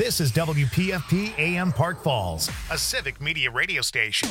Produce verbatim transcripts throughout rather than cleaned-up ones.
This is W P F P A M Park Falls, a civic media radio station.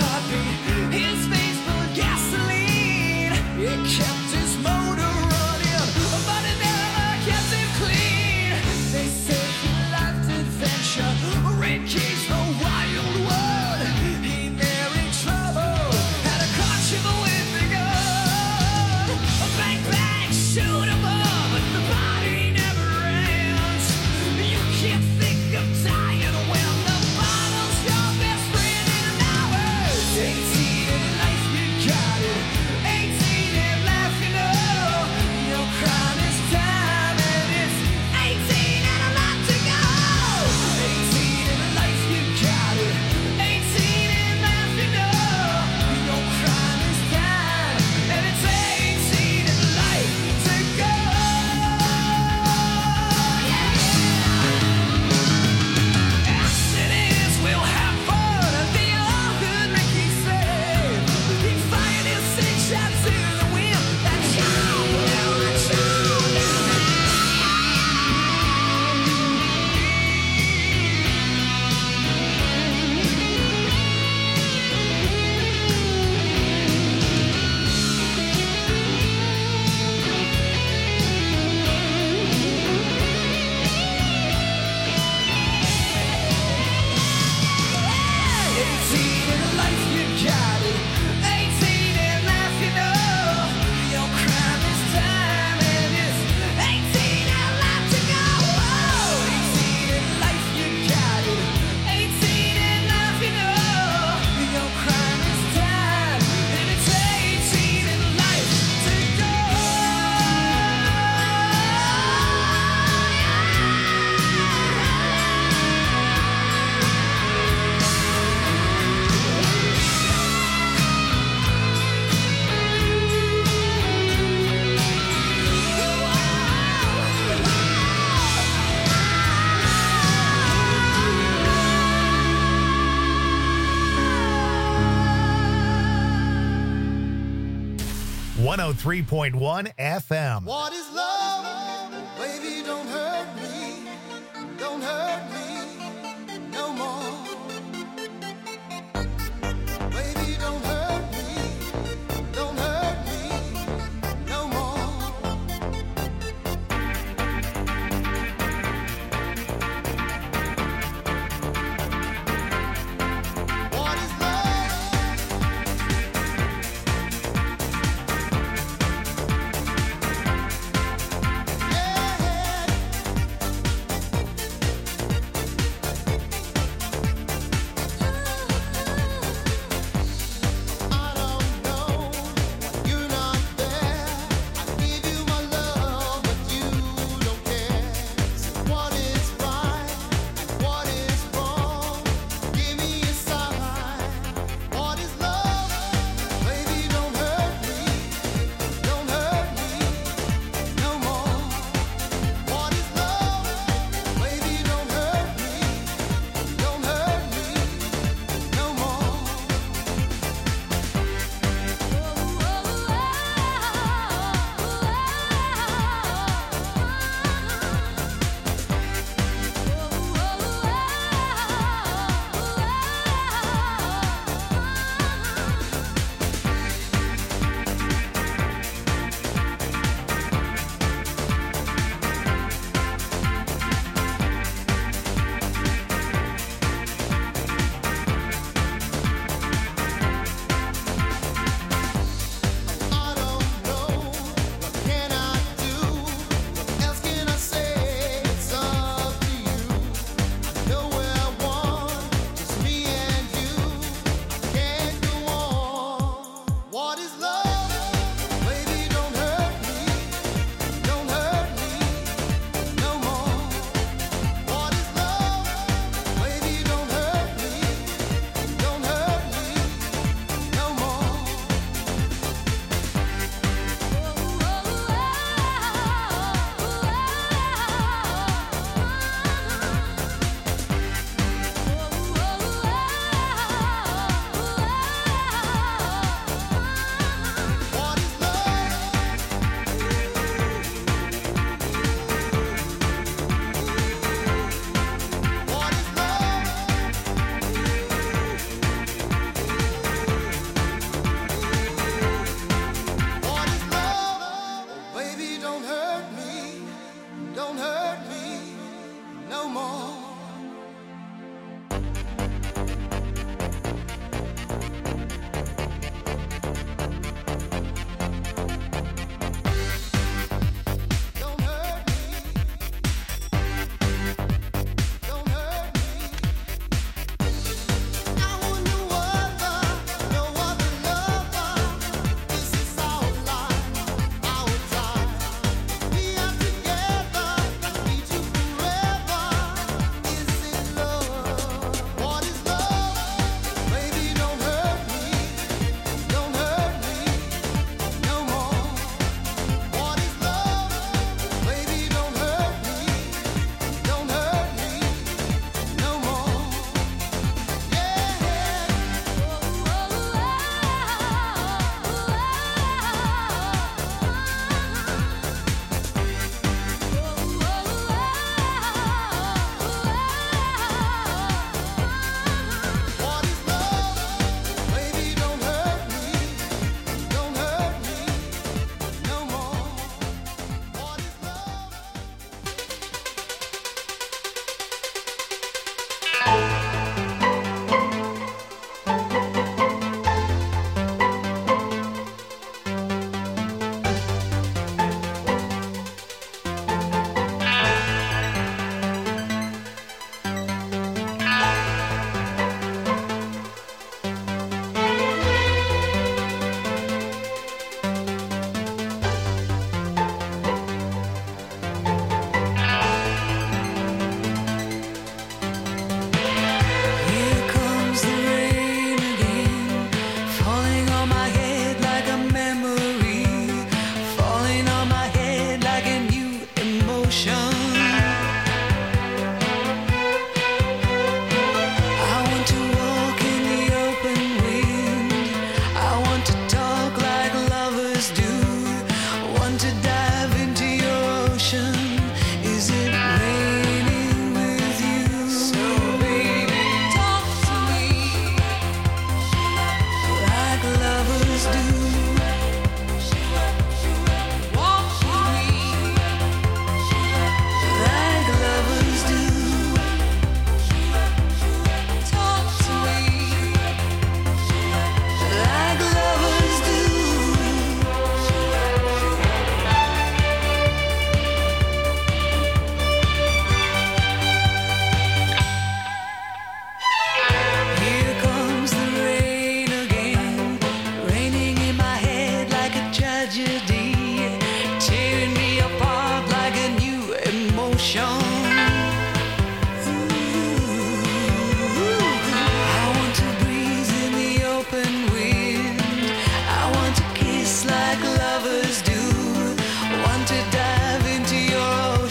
Kept his motor running. one oh three point one F M. What is love? Baby, don't hurt me. Don't hurt me no more. Baby, don't hurt me. Don't hurt me no more. What is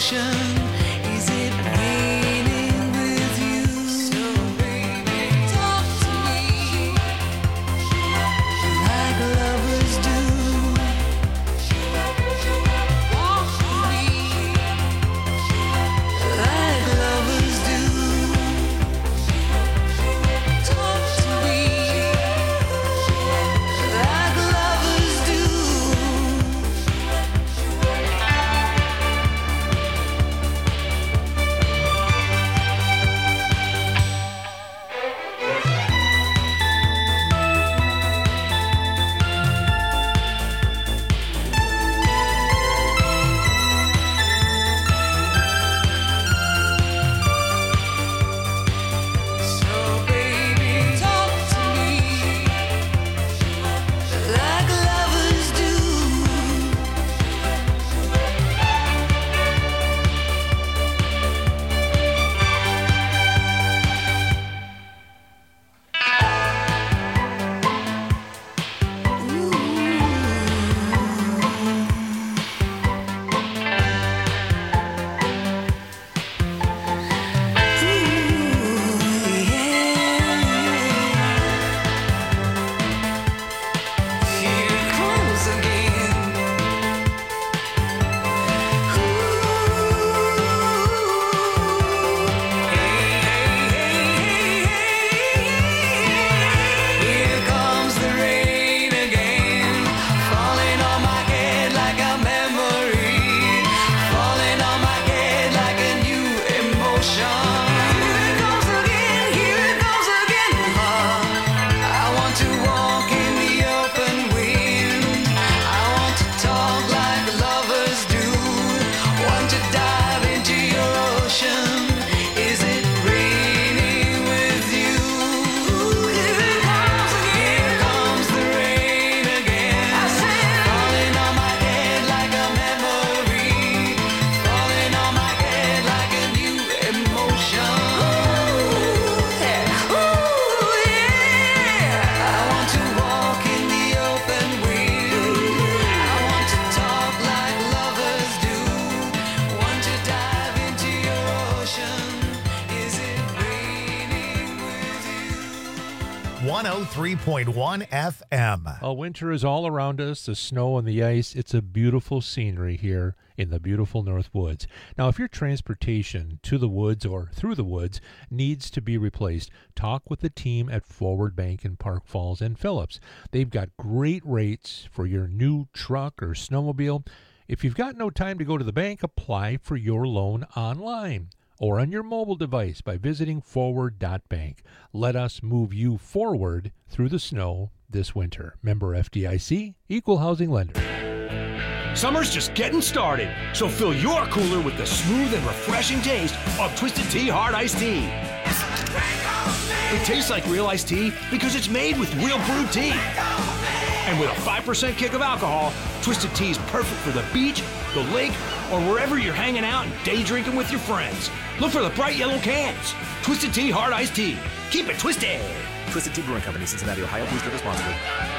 ocean. Is it raining with you? So baby, talk to me like lovers do. Walk with me like lovers do. Talk to me like lovers do. So baby, talk to me like lovers do. Here comes again. Here comes the rain again, falling on my head like a memory, falling on my head like a new emotion. Here it goes again, here it goes again. I want to walk in the open wind. I want to talk like lovers do. Want to dive into your ocean. Is it raining with you? Here it comes again. Here comes the rain again. I said, falling on my head like a memory, falling on my head like a new emotion. Ooh, yeah. Ooh, yeah. I want to walk in the open wind. I want to talk like lovers do. Want to dive into your ocean. Is it raining with you? one oh three point one F M. Well, winter is all around us, the snow and the ice. It's a beautiful scenery here in the beautiful North Woods. Now, if your transportation to the woods or through the woods needs to be replaced, talk with the team at Forward Bank in Park Falls and Phillips. They've got great rates for your new truck or snowmobile. If you've got no time to go to the bank, apply for your loan online or on your mobile device by visiting forward dot bank. Let us move you forward through the snow this winter. Member F D I C, Equal Housing Lender. Summer's just getting started, so fill your cooler with the smooth and refreshing taste of Twisted Tea Hard Iced Tea. It tastes like real iced tea because it's made with real brewed tea. And with a five percent kick of alcohol, Twisted Tea is perfect for the beach, the lake, or wherever you're hanging out and day drinking with your friends. Look for the bright yellow cans. Twisted Tea Hard Iced Tea. Keep it twisted. Twisted Tea Brewing Company, Cincinnati, Ohio. Please drink responsibly.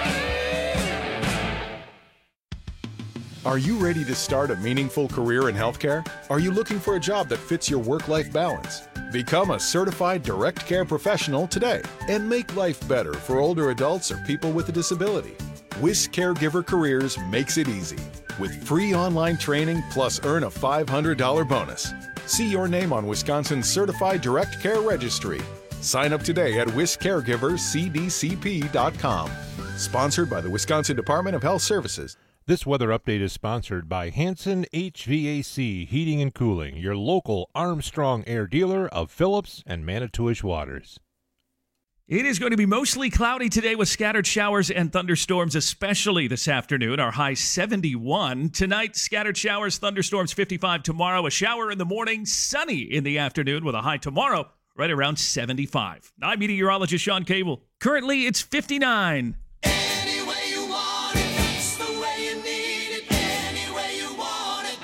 Are you ready to start a meaningful career in healthcare? Are you looking for a job that fits your work-life balance? Become a certified direct care professional today and make life better for older adults or people with a disability. Whisk Caregiver Careers makes it easy with free online training plus earn a five hundred dollars bonus. See your name on Wisconsin's Certified Direct Care Registry. Sign up today at whisk caregiver c d c p dot com. Sponsored by the Wisconsin Department of Health Services. This weather update is sponsored by Hanson H V A C Heating and Cooling, your local Armstrong Air dealer of Phillips and Manitowish Waters. It is going to be mostly cloudy today with scattered showers and thunderstorms, especially this afternoon. Our high seventy-one. Tonight, scattered showers, thunderstorms fifty-five. Tomorrow, a shower in the morning, sunny in the afternoon with a high tomorrow right around seventy-five. I'm meteorologist Sean Cable. Currently, it's fifty-nine. Any way you want it, that's the way you need it. Any way you want it.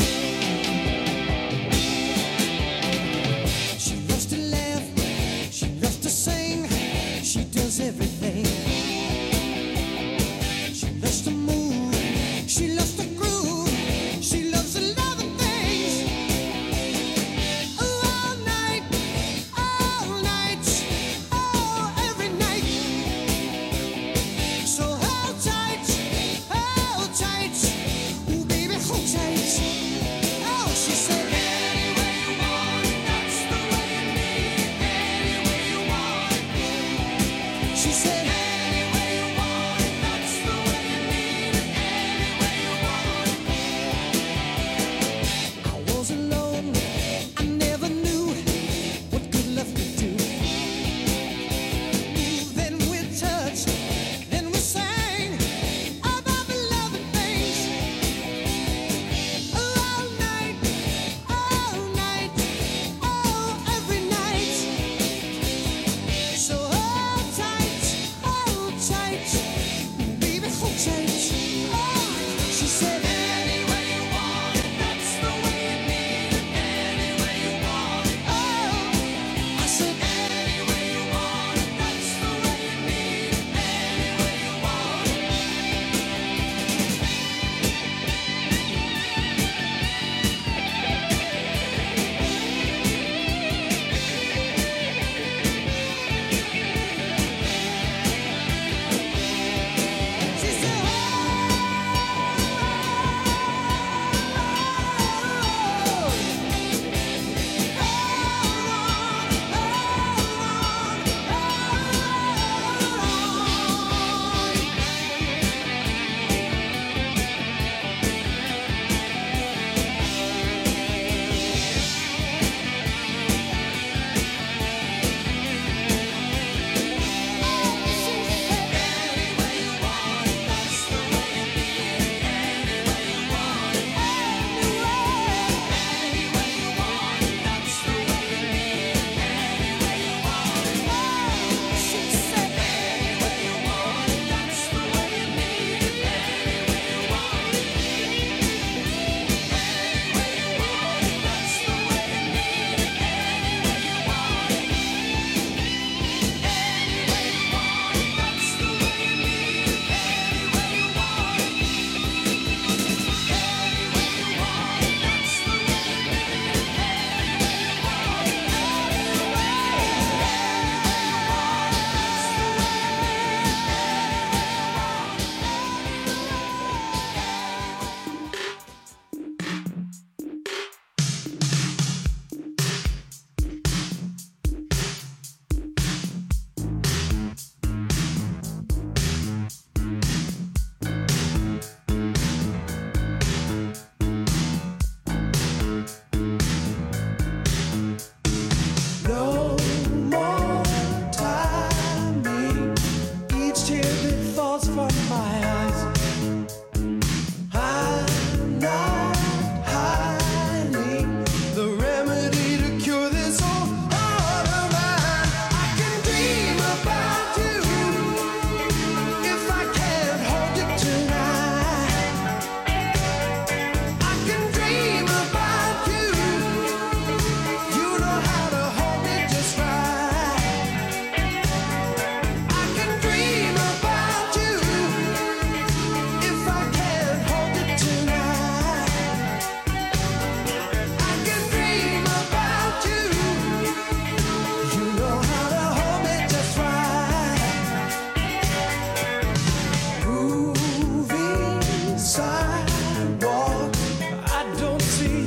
She loves to laugh, she loves to sing, she does everything. She loves to move, she loves to groove, she loves a lot of things.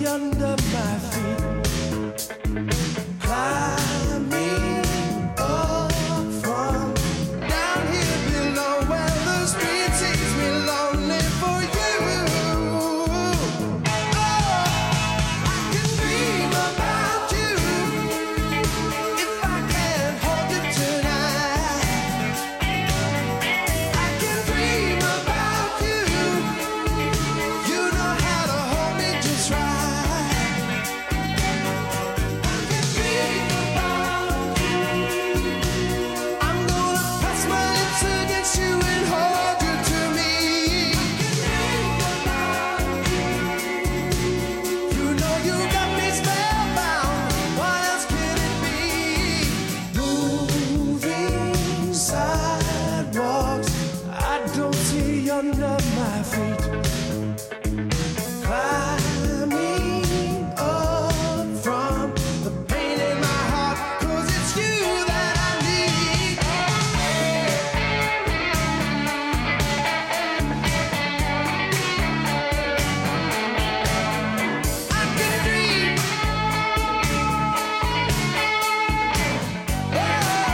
under my feet. Climbing up from down here below where the street takes me lonely for you. Oh, I can dream about you if I can hold you tonight. I can dream about you. You know how to hold me just right. I can dream about you. I'm gonna press my lips against you and hold you to me. I can dream about you. You know you got me spellbound. What else can it be? Moving sidewalks, I don't see under my feet. Climbing up from the pain in my heart, 'cause it's you that I need. I can dream. Oh,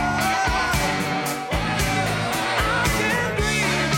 I can dream.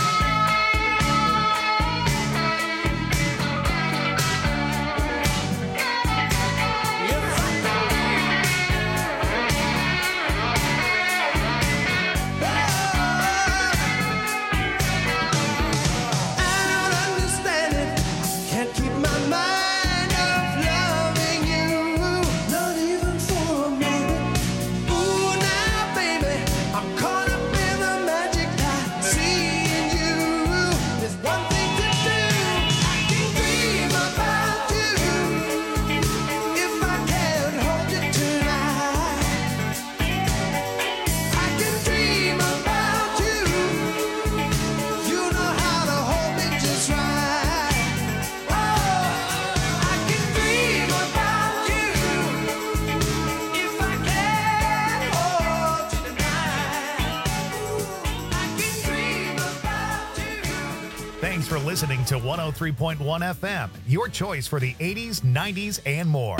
I don't understand it. Can't keep my mind off loving you, not even for a minute. Ooh, now, baby, I'm caught up in the magic I see in you. There's one thing to do. I can dream about you if I can hold you tonight. I can dream about you. You know how to hold me just right. Oh, I can dream about you if I can hold you tonight. I can dream about you. Thanks for listening to one oh three point one F M, your choice for the eighties, nineties, and more.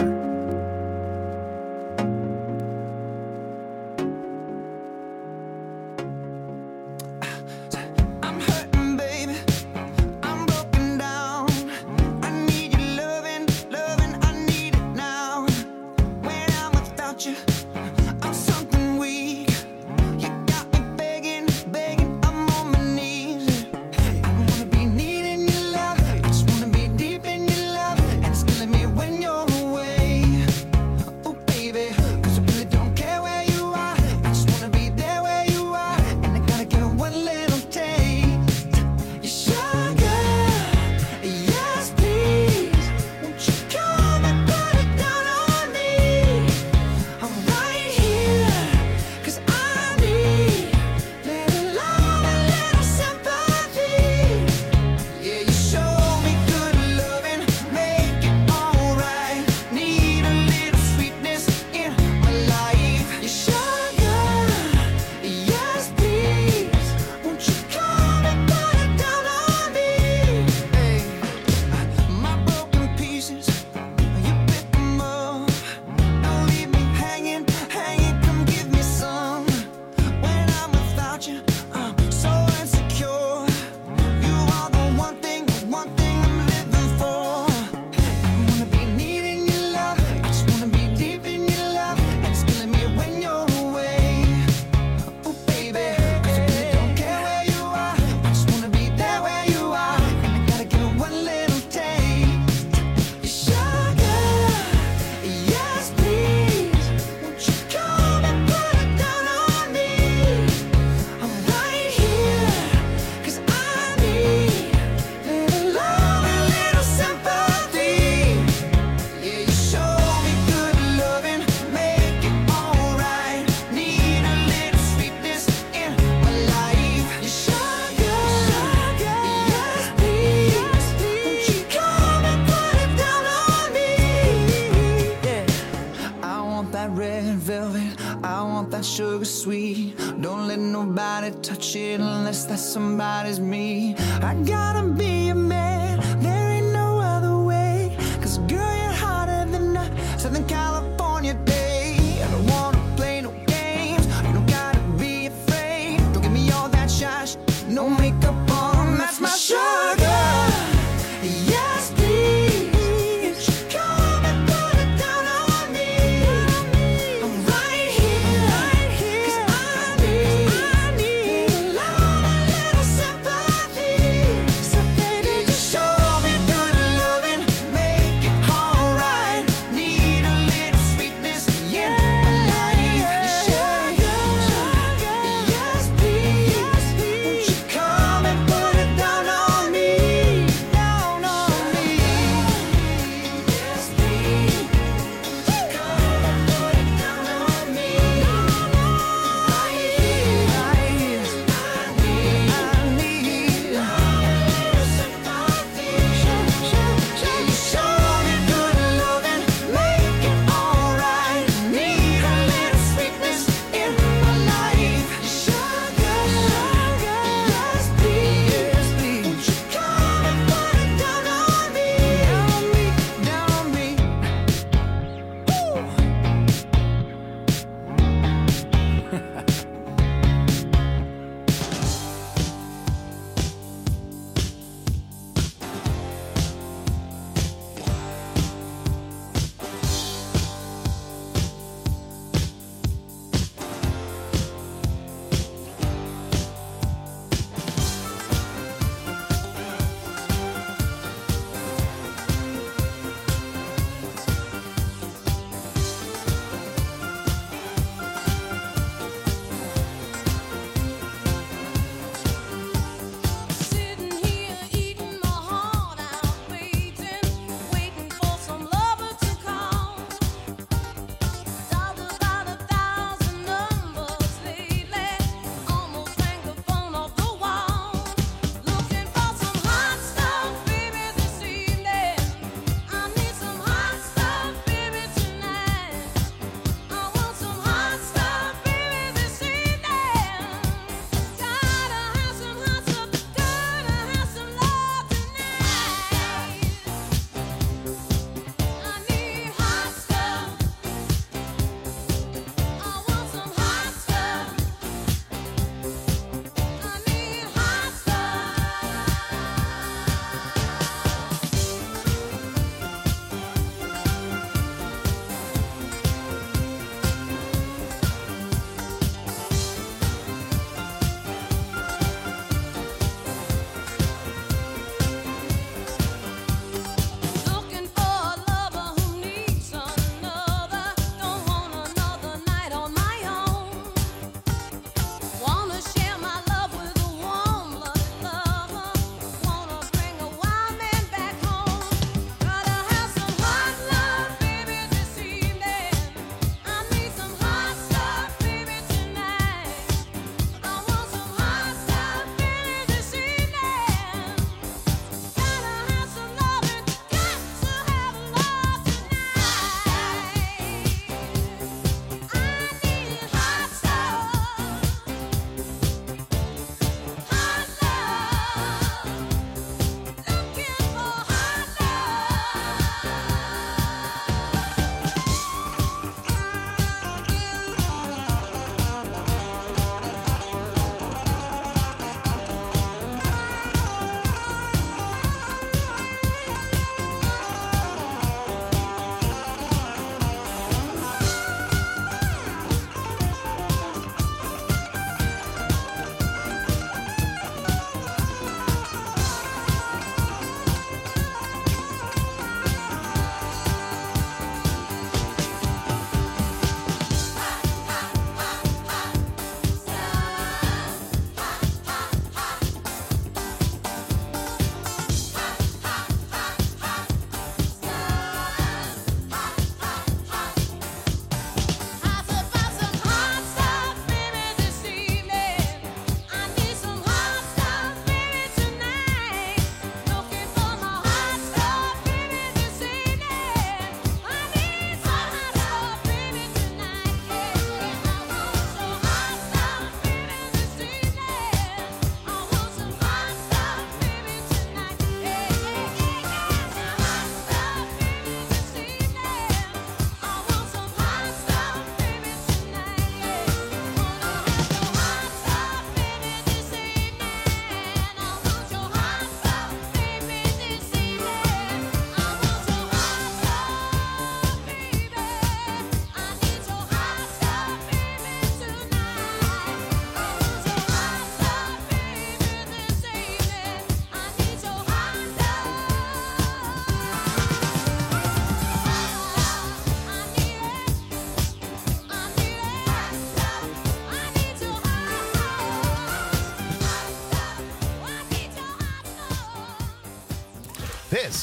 I'm hurting, baby. I'm broken down. I need your loving, loving. I need it now. When I'm without you, I'm something weak. You got me begging, begging. I'm on my knees. I wanna be needing your love. I just wanna be deep in your love. And it's killing me when you're away. Oh, baby, 'cause I really don't care where you are. I just wanna be there where you are. And I gotta get one little taste. Your sugar, yes please. Won't you come and put it down on me? I'm right here, 'cause I need little love and little sympathy. Yeah, you show me good loving, make it alright. Need a little sweetness in my life. Your sugar, yes please. Won't you come and put it down on me? Hey, my broken pieces, you pick them up. Don't leave me hanging, hanging. Come give me some. When I'm without you, I'm so insecure. You are the one thing, the one thing I'm living for. I wanna be needing your love. I just wanna be deep in your love. And it's killing me when you're away. Oh, baby, 'cause I really don't care where you are. I just wanna be there where you are. And I gotta get one little taste. Your sugar, yes please. Won't you come and put it down on me? I'm right here, 'cause I need little love and little sympathy. Yeah, you show me good loving, make it alright. Need a little sweetness in my life. Your sugar, yes please. Won't you come and put it down on me? Yeah, I want that red velvet. I want that sugar sweet. Don't let nobody touch it unless that somebody's me. I gotta be a man. There ain't no other way. 'Cause girl, you're hot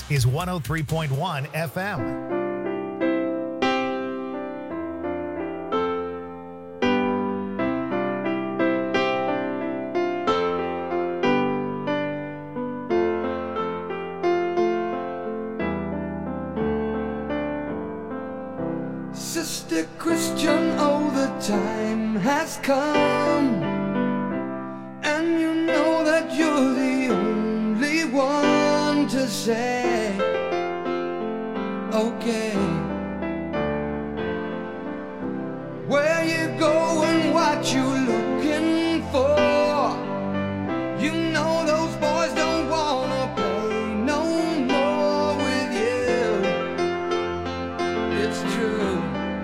This is one oh three point one F M. Sister Christian, oh, the time has come, and you know that you're the only one to say, okay, where you going, what you looking for. You know those boys don't wanna play no more with you. It's true.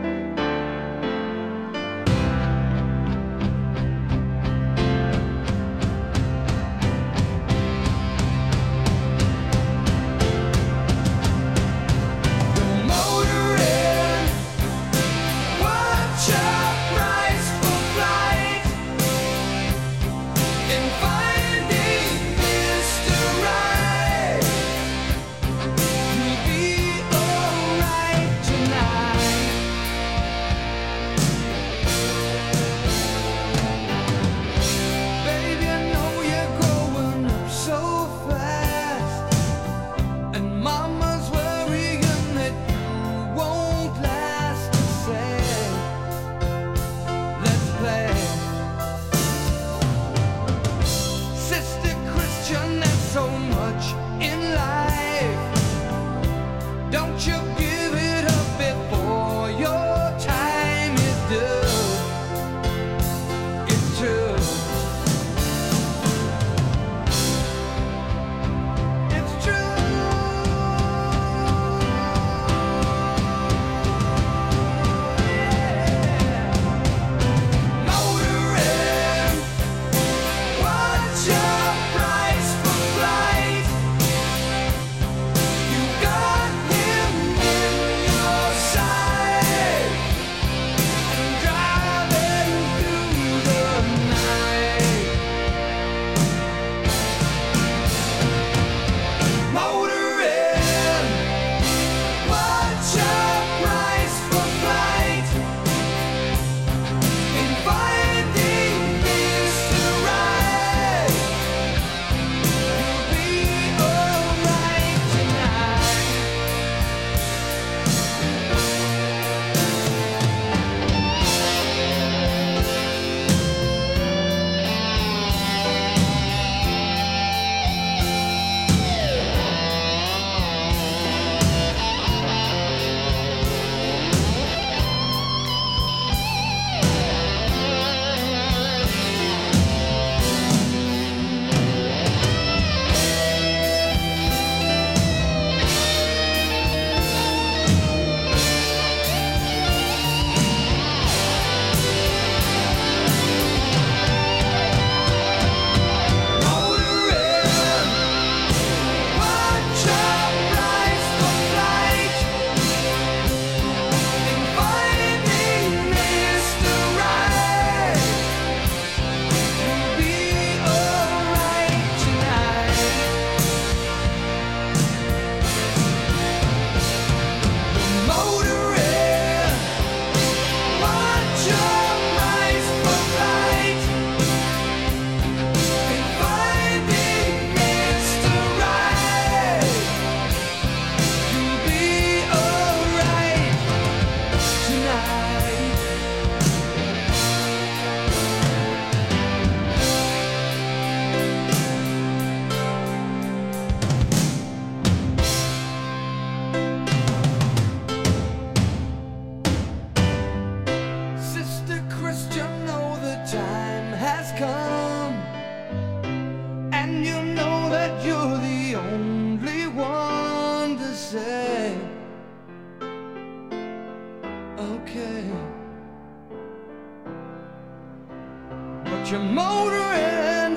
You're motoring,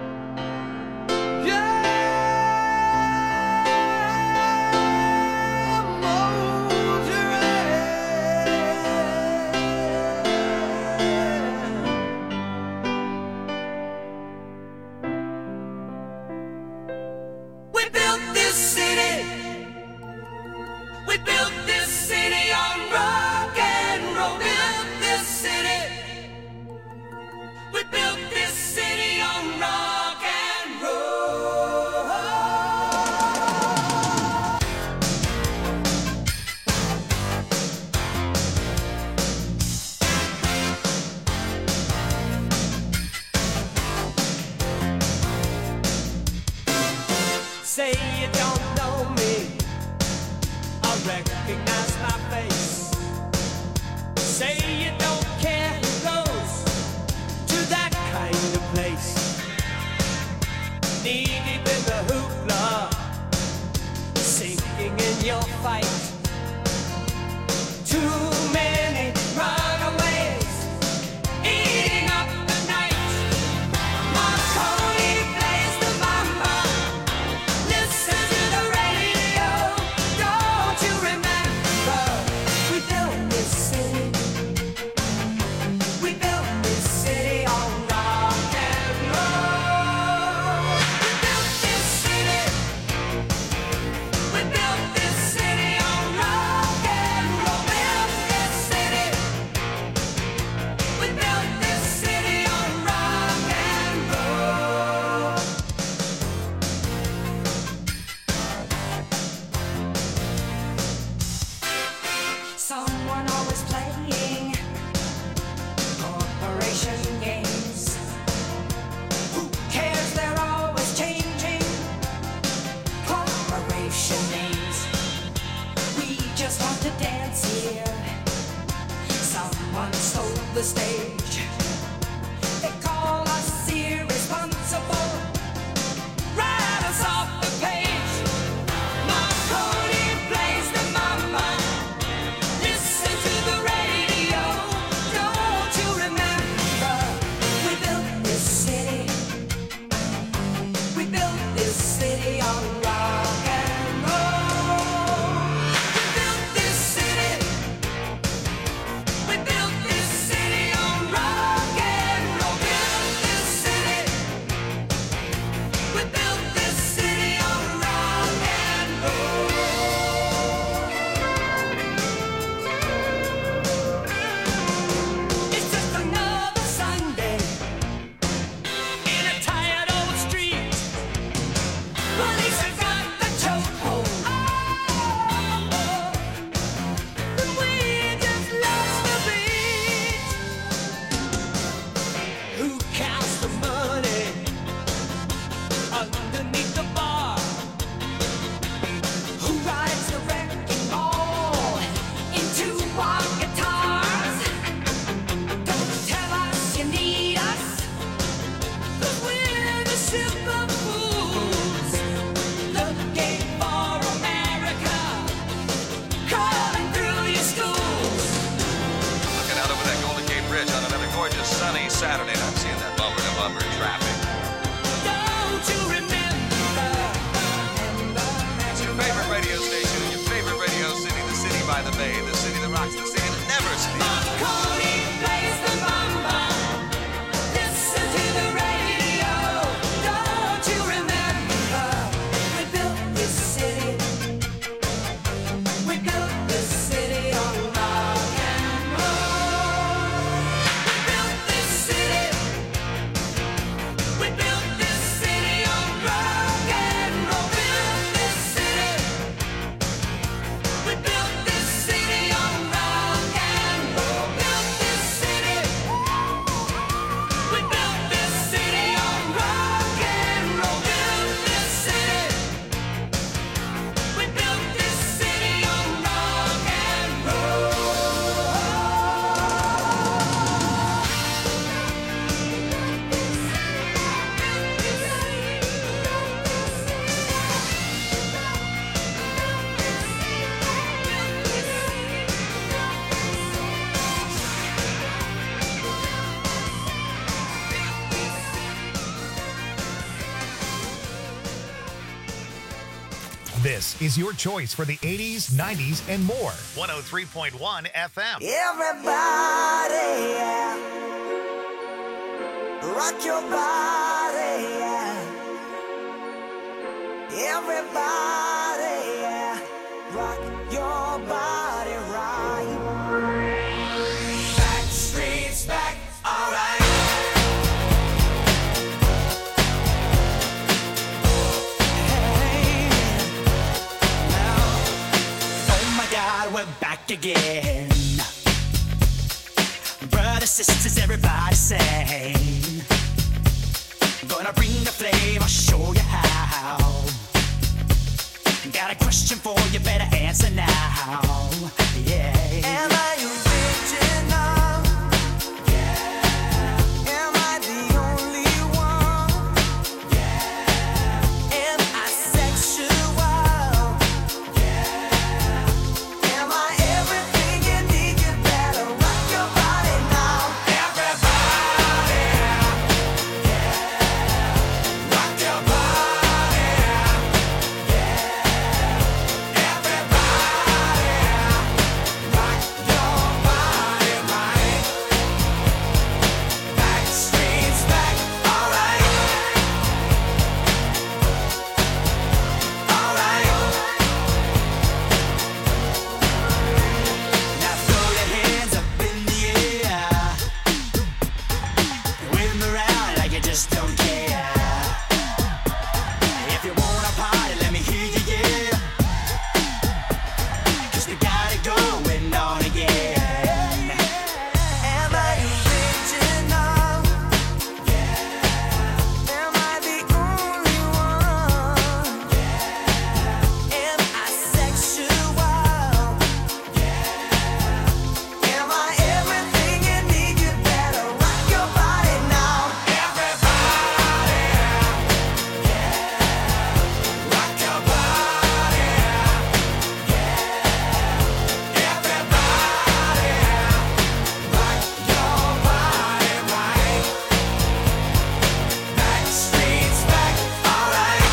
yeah, motoring. We built this city Say you don't know me, I recognize my face. Say you don't care who goes to that kind of place. Knee deep in the hoopla, sinking in your fight. Too many runaways eating up the night. Marconi plays the mama. Listen to the radio. Don't you remember? We built this city. We built this city on rock and roll. We built this city. We built this city on rock and roll. Built this city. We built this city on rock and roll. Someone always playing corporation games. Who cares? They're always changing corporation names. We just want to dance here. Someone stole the stage. They call us irresponsible. Write us off the page. Marconi plays the mama. Listen to the radio. Don't you remember? We built this city. We built this city on rock and roll. We built this city. We built this city on rock and roll. Built this city. We built this city on rock and roll. It's just another Sunday in a tired old street. Police have got the chokehold. But we just lost the beat. Who counts the money underneath the bar? Who rides the wrecking ball into our guitars? Don't tell us you need us, 'cause we're the simple fools looking for America, crawling through your schools. Looking out over that Golden Gate Bridge on another gorgeous sunny Saturday, and I'm seeing that bumper to bumper traffic. Don't you remember? It's your favorite radio station in your favorite radio city, the city by the bay, the city that rocks, the city that never sleeps. Marconi plays the mama. Listen to the radio. Don't you remember? We built this city. We built this city on rock and roll. We built this city. We built this city on rock and roll. Built this city. We built this city on rock and roll. Built this city. We built this city on rock and roll. Built this city. We built this city on rock and roll. This is your choice for the eighties, nineties, and more. one oh three point one F M. Everybody, yeah. Rock your body, yeah. Everybody, yeah. Rock your body right. Back streets back, alright. Hey, now, oh my God, we're back again. Brothers, sisters, everybody sing. Gonna bring the flame, I'll show you how. Got a question for you, better answer now. Yeah. Am I original? Yeah. Am I the only one? Yeah. Am I sexual? Yeah. Am I everything you need? You better rock your body now. Everybody. Yeah. Rock your body. Yeah. Everybody. Rock your body right. Backstreet's back. All right. All right. Now throw your hands up in the air. Wave 'em around like you just don't care. If you wanna party, let me hear you, yeah. 'Cause we got it going on again. Am I original? Yeah. Am I the only one? Yeah. Am I sexual? Yeah. Am I everything you need? You better rock your body now. Everybody. Yeah. Rock your body. Yeah. Everybody. Rock your body right. Backstreet's back. All right.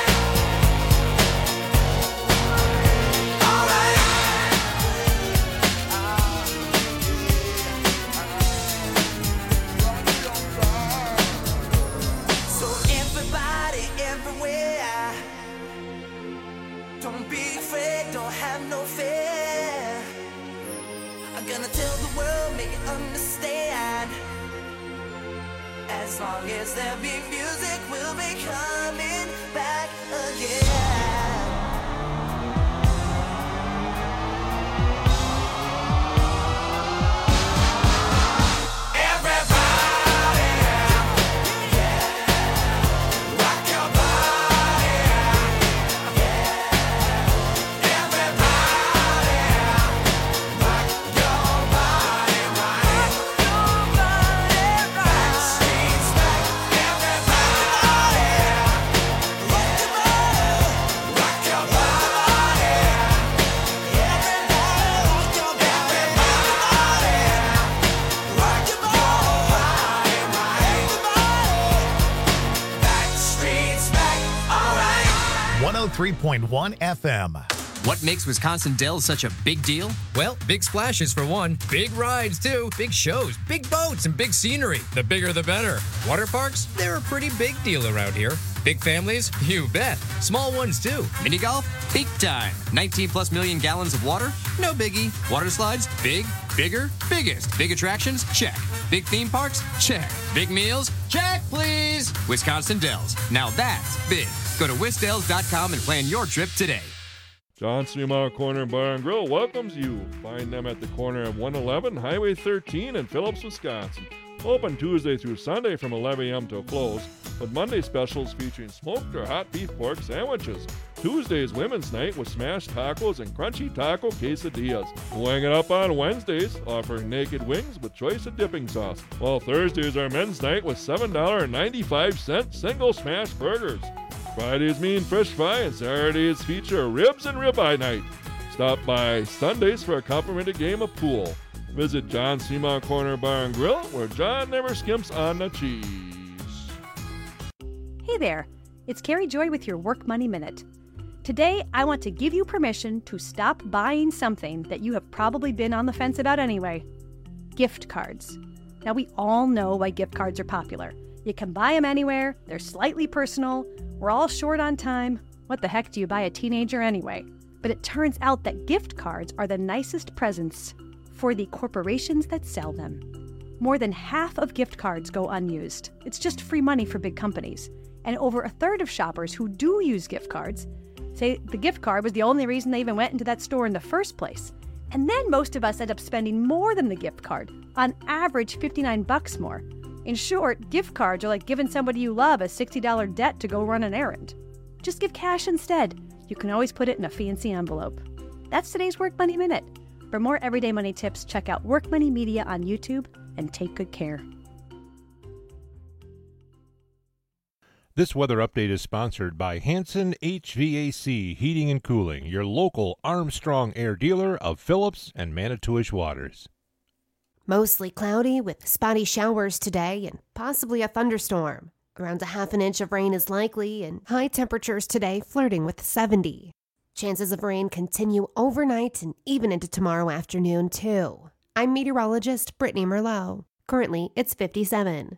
All right. So everybody everywhere, don't be afraid, don't have no fear. I'm gonna tell the world, make it understand. As long as there be music, we'll be coming back again. Everybody, yeah, rock your body, yeah. Everybody, rock your body right. Backstreet's back. Everybody, rock your body, rock your body. Everybody, rock your body. Rock your body right. Backstreet's back. All right. one oh three point one F M. What makes Wisconsin Dells such a big deal? Well, big splashes for one, big rides too, big shows, big boats, and big scenery. The bigger the better. Water parks, they're a pretty big deal around here. Big families? You bet. Small ones too. Mini golf? Peak time. nineteen plus million gallons of water? No biggie. Water slides? Big, bigger, biggest. Big attractions? Check. Big theme parks? Check. Big meals? Check, please. Wisconsin Dells. Now that's big. Go to wisdells dot com and plan your trip today. John Seymour Corner Bar and Grill welcomes you. Find them at the corner of one eleven Highway thirteen in Phillips, Wisconsin. Open Tuesday through Sunday from eleven a.m. till close, with Monday specials featuring smoked or hot beef pork sandwiches. Tuesday's Women's Night with smashed tacos and crunchy taco quesadillas. Wing it up on Wednesdays, offering naked wings with choice of dipping sauce. While Thursdays are Men's Night with seven dollars and ninety-five cents single smash burgers. Fridays mean fish fry, and Saturdays feature ribs and ribeye night. Stop by Sundays for a complimentary game of pool. Visit John Seymour Corner Bar and Grill, where John never skimps on the cheese. Hey there, it's Carrie Joy with your Work Money Minute. Today, I want to give you permission to stop buying something that you have probably been on the fence about anyway. Gift cards. Now, we all know why gift cards are popular. You can buy them anywhere, they're slightly personal, we're all short on time. What the heck do you buy a teenager anyway? But it turns out that gift cards are the nicest presents for the corporations that sell them. More than half of gift cards go unused. It's just free money for big companies. And over a third of shoppers who do use gift cards say the gift card was the only reason they even went into that store in the first place. And then most of us end up spending more than the gift card, on average fifty-nine bucks more. In short, gift cards are like giving somebody you love a sixty dollars debt to go run an errand. Just give cash instead. You You can always put it in a fancy envelope. That's today's Work Money Minute. For more everyday money tips, check out Work Money Media on YouTube and take good care. This weather update is sponsored by Hanson H V A C Heating and Cooling, your local Armstrong Air dealer of Phillips and Manitowish waters. Mostly cloudy with spotty showers today and possibly a thunderstorm. Around a half an inch of rain is likely and high temperatures today flirting with seventy. Chances of rain continue overnight and even into tomorrow afternoon, too. I'm meteorologist Brittany Merlot. Currently, it's fifty-seven.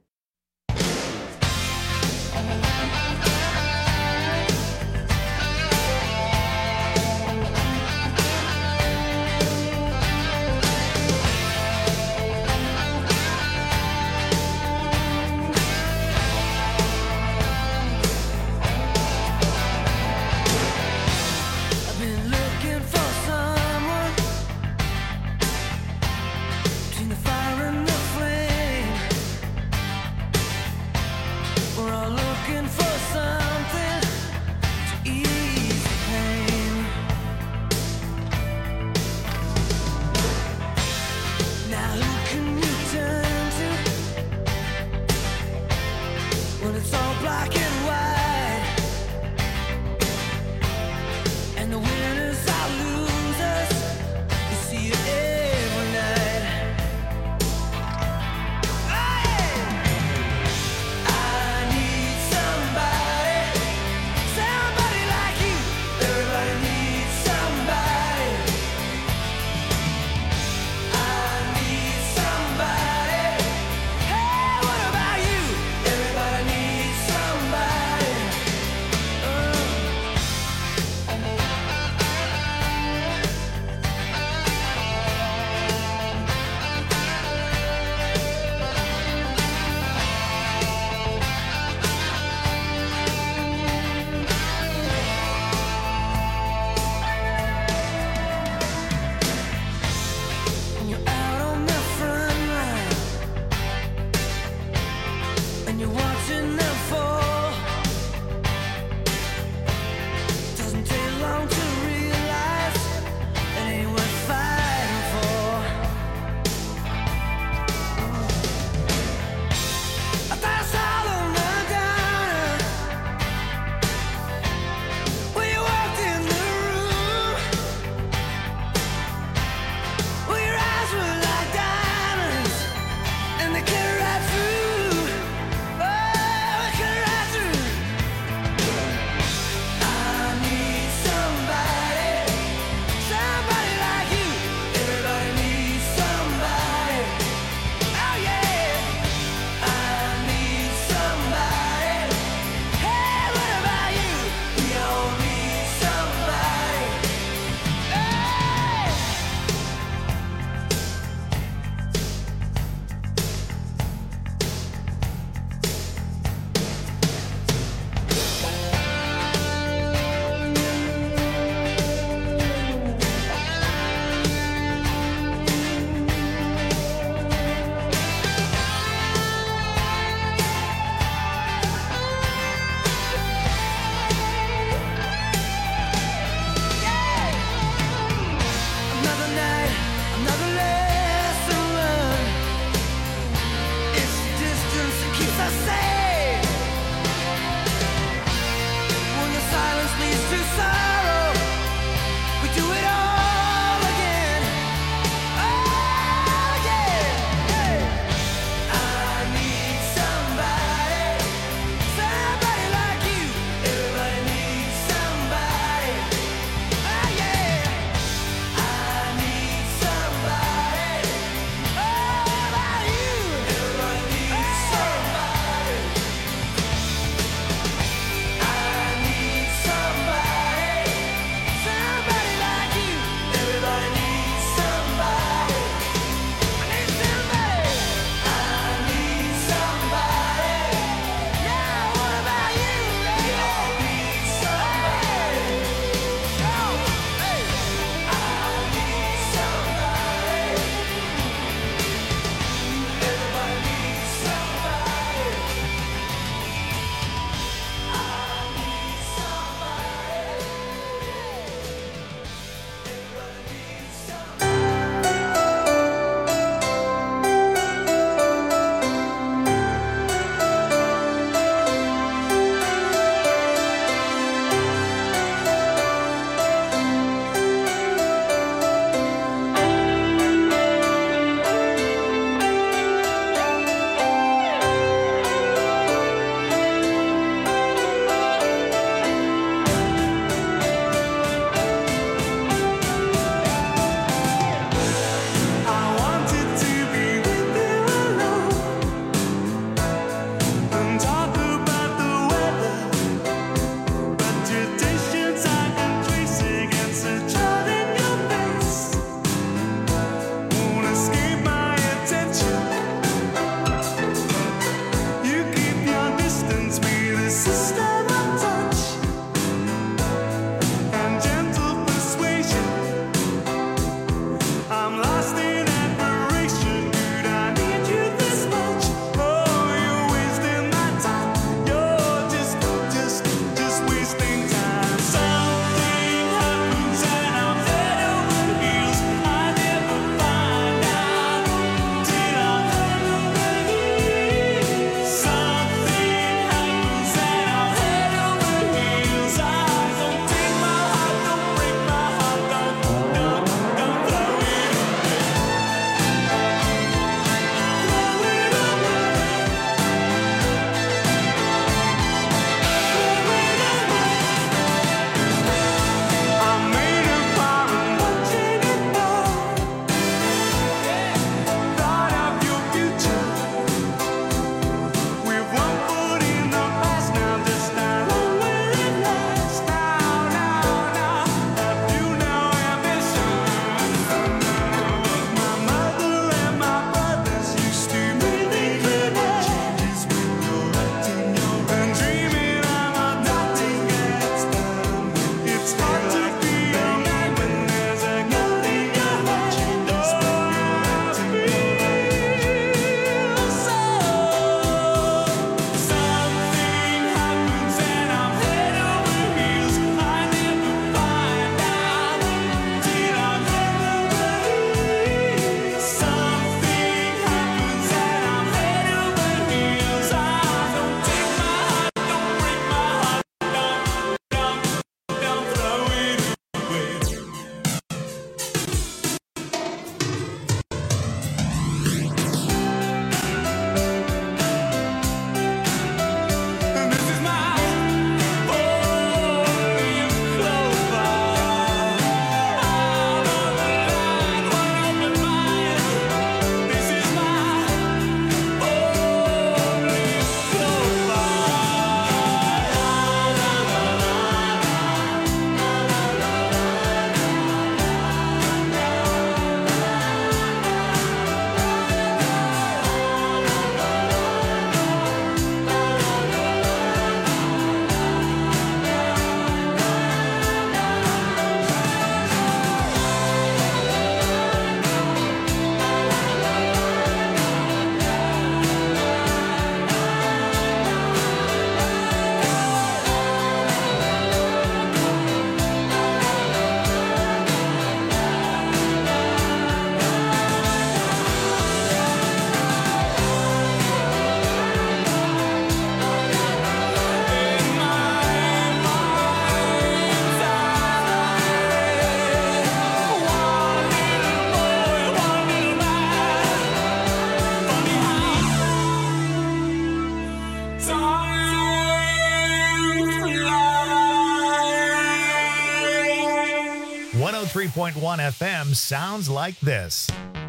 point one F M sounds like this.